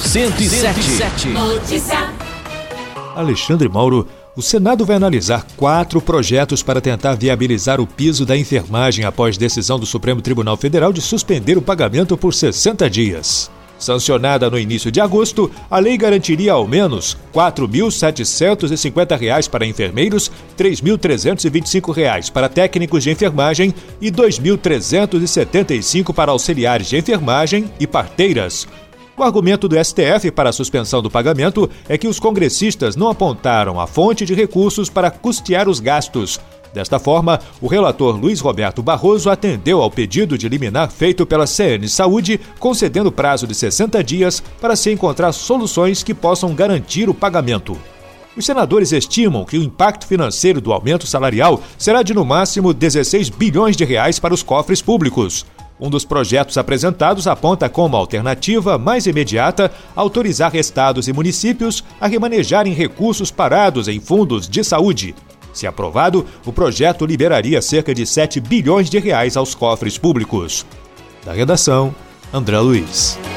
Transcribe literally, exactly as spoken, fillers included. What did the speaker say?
cento e sete. Notícia. Alexandre Mauro, o Senado vai analisar quatro projetos para tentar viabilizar o piso da enfermagem após decisão do Supremo Tribunal Federal de suspender o pagamento por sessenta dias. Sancionada no início de agosto, a lei garantiria ao menos quatro mil setecentos e cinquenta reais para enfermeiros, três mil trezentos e vinte e cinco reais para técnicos de enfermagem e dois mil trezentos e setenta e cinco para auxiliares de enfermagem e parteiras. O argumento do S T F para a suspensão do pagamento é que os congressistas não apontaram a fonte de recursos para custear os gastos. Desta forma, o relator Luiz Roberto Barroso atendeu ao pedido de liminar feito pela C N Saúde, concedendo prazo de sessenta dias para se encontrar soluções que possam garantir o pagamento. Os senadores estimam que o impacto financeiro do aumento salarial será de no máximo dezesseis bilhões de reais para os cofres públicos. Um dos projetos apresentados aponta como alternativa mais imediata autorizar estados e municípios a remanejarem recursos parados em fundos de saúde. Se aprovado, o projeto liberaria cerca de sete bilhões de reais aos cofres públicos. Da redação, André Luiz.